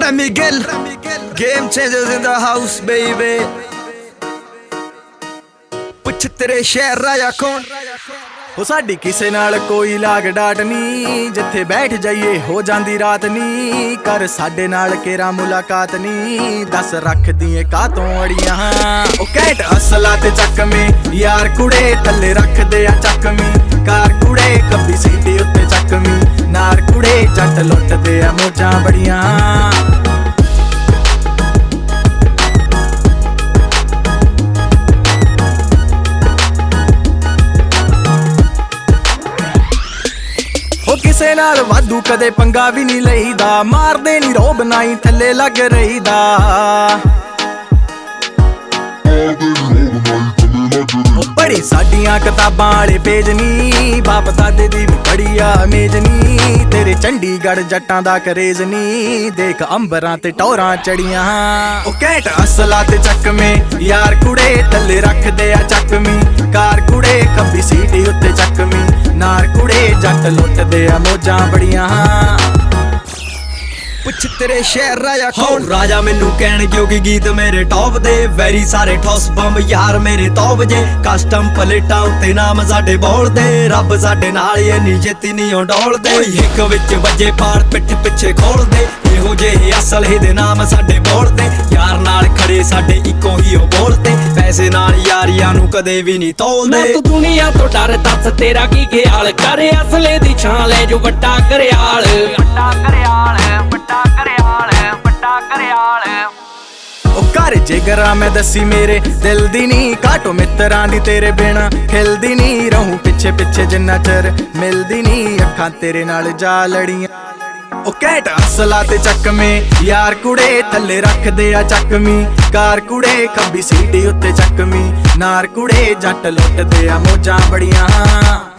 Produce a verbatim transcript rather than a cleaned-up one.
Remy Gill, game changers in the house, baby. ਪੁੱਛ ਤੇਰੇ ਸ਼ਹਿਰ ਰਾਇਆ ਕੌਣ ਹੋ ਸਾਡੀ ਕਿਸੇ ਨਾਲ ਕੋਈ ਲਾਗ ਡਾਟ ਨੀ, ਜਿੱਥੇ ਬੈਠ ਜਾਈਏ ਹੋ ਜਾਂਦੀ ਰਾਤ ਨੀ। ਕਰ ਸਾਡੇ ਨਾਲ ਕੇਰਾ ਮੁਲਾਕਾਤ ਨੀ, ਦੱਸ ਰੱਖਦੀ ਏ ਕਾਤੋਂ ਅੜੀਆਂ। ਉਹ ਕੈਟ ਅਸਲਾ ਤੇ ਚੱਕਵੇਂ ਯਾਰ ਕੁੜੇ ਥੱਲੇ ਰੱਖਦੇ ਆ ਚੱਕਵੀਂ। ਕਾਰ ਕੁੜੇ ਖੱਬੀ ਸੀਟੀ ਉੱਤੇ ਚੱਕਵੀਂ, ਨਾਰ ਕੁੜੇ ਜੱਟ ਲੁੱਟਦੇ ਆ ਮੋਜਾਂ ਬੜੀਆਂ। ਕਿਸੇ ਨਾਲ ਵਾਧੂ ਕਦੇ ਪੰਗਾ ਵੀ ਨਹੀਂ ਲਈਦਾ, ਮਾਰਦੇ ਨੀ ਰੋਬ ਨਾਈ ਥੱਲੇ ਲੱਗ ਰਹੀਦਾ। ਪੜੀ ਸਾਡੀਆਂ ਕਿਤਾਬਾਂ ਵਾਲੇ ਪੇਜ ਨੀ, ਬਾਪ ਦਾਦੇ ਦੀ ਵੀ ਬੜੀ ਆ ਮੇਜ ਨੀ। ਤੇਰੇ ਚੰਡੀਗੜ੍ਹ ਜੱਟਾਂ ਦਾ ਕਰੇਜ਼ ਨੀ, ਦੇਖ ਅੰਬਰਾਂ ਤੇ ਟੌਰਾਂ ਚੜੀਆਂ। ਉਹ ਕੈਟ ਅਸਲਾ ਤੇ ਚੱਕਵੇਂ ਯਾਰ ਕੁੜੇ ਥੱਲੇ ਰੱਖਦੇ ਆ ਚੱਕਵੀਂ। ਕਾਰ ਕੁੜੇ ਖੱਬੀ ਸੀਟੀ ਉੱਤੇ ਚੱਕਵੀਂ, ਨਾਰ ਕੁੜੇ ਜੱਟ ਲੁੱਟਦੇ ਆ ਮੋਜਾਂ ਬੜੀਆਂ। ਪੁੱਛ ਤੇਰੇ ਸ਼ਹਿਰ ਰਾਇਆ ਕੌਣ ਰਾਜਾ ਮੈਨੂੰ ਕਹਿਣ ਕਿਉਂਕਿ ਗੀਤ ਮੇਰੇ ਟੌਪ ਦੇ। ਵੈਰੀ ਸਾਰੇ ਠੋਸ ਬੰਬ ਯਾਰ ਮੇਰੇ ਤੌਬ ਜੇ, ਕਸਟਮ ਪਲੇਟਾਂ ਉੱਤੇ ਨਾਮ ਸਾਡੇ ਬੋਲਦੇ। ਰੱਬ ਸਾਡੇ ਨਾਲ ਇੰਨੀ ਛੇਤੀ ਨਹੀਂ ਡੋਲਦੇ, ਇੱਕ ਵਿੱਚ ਵੱਜੇ ਪਾੜ ਪਿੱਠ ਪਿੱਛੇ ਖੋਲਦੇ। ਇਹੋ ਜਿਹੇ ਅਸਲ ਇਹਦੇ ਨਾਮ ਸਾਡੇ ਬੋਲਦੇ, ਯਾਰ ਨਾਲ ਖੜੇ ਸਾਡੇ ਇੱਕੋ ਹੀ ਉਹ ਬੋਲਦੇ। ਪੈਸੇ ਨਾਲ ਯਾਰੀਆਂ ਨੂੰ ਕਦੇ ਵੀ ਨਹੀਂ ਤੋਲਦੇ। ਤੂੰ ਦੁਨੀਆ ਤੋਂ ਡਰ ਦੱਸ ਤੇਰਾ ਕੀ ਖਿਆਲ, ਕਰ ਅਸਲੇ ਦੀ ਛਾਂ ਲੈ ਜੋ ਵੱਡਾ ਘਰਿਆਲ। ਵੱਡਾ ਘਰਿਆਲ ਵੱਡਾ ਘਰਿਆਲ ਵੱਡਾ ਘਰਿਆਲ। ਉਹ ਘਰ ਜਿਗਰਾ ਮੈਂ ਦੱਸੀ ਮੇਰੇ ਦਿਲ ਦੀ ਨੀ, ਕਾਟੋ ਮਿੱਤਰਾਂ ਦੀ ਤੇਰੇ ਬਿਨਾ ਖਿਲਦੀ ਨੀ। ਰਹੂੰ ਪਿੱਛੇ ਪਿੱਛੇ ਜਿੰਨਾ ਚਿਰ ਮਿਲਦੀ ਨੀ, ਅੱਖਾਂ ਤੇਰੇ ਨਾਲ ਜਾ ਲੜੀਆਂ। ਉਹ ਕੈਟ ਅਸਲਾ ਤੇ ਚੱਕਵੇਂ ਯਾਰ ਕੁੜੇ ਥੱਲੇ ਰੱਖਦੇ ਆ ਚੱਕਵੀਂ। ਕਾਰ ਕੁੜੇ ਖੱਬੀ ਸੀਟੀ ਉੱਤੇ ਚੱਕਵੀਂ, ਨਾਰ ਕੁੜੇ ਜੱਟ ਲੁੱਟਦੇ ਆ ਮੋਜਾਂ ਬੜੀਆਂ।